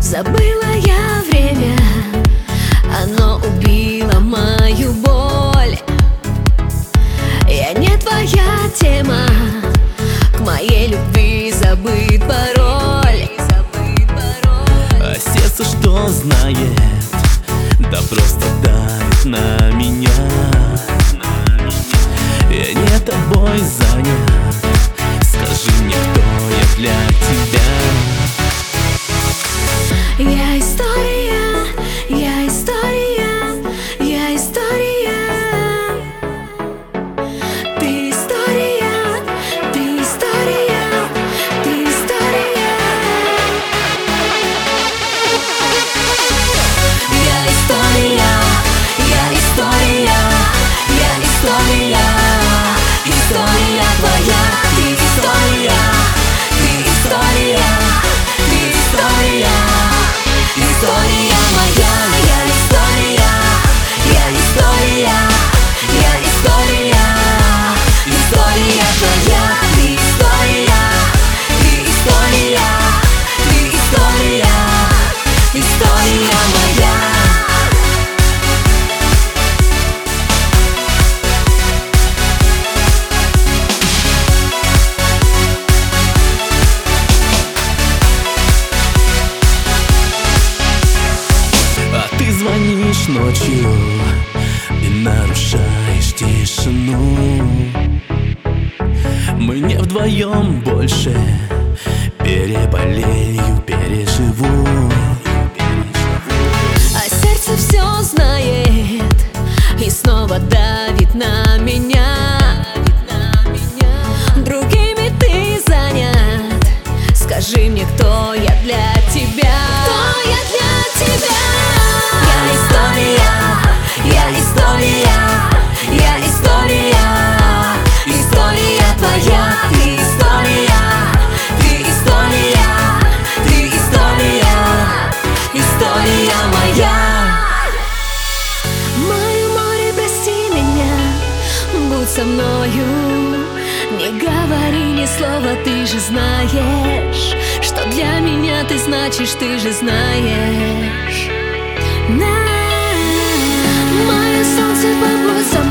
Забыла я время, оно убило мою боль. Я не твоя тема, к моей любви забыт пароль. А сердце что знает, да просто давит на меня. Я не тобой занят, скажи мне, кто я для тебя. Я история, я история, я история. Ты история, ты история, ты история. Я история, я история, я история. История твоя, ты история, ты история, ты история. История моя, я история, я история, я история. История твоя, ты история, ты история, ты история. История моя. Звонишь ночью и нарушаешь тишину. Мы не вдвоем больше, переболею, переживу. А сердце все знает и снова давит на меня. Другими ты занят, скажи мне, кто я для тебя. Кто я для тебя? Я история, я история, я история. История твоя, ты история, ты история, ты история. История моя. Мое море, прости меня, будь со мною. Не говори ни слова, ты же знаешь, что для меня ты значишь, ты же знаешь. Мое солнце, побудь со мной.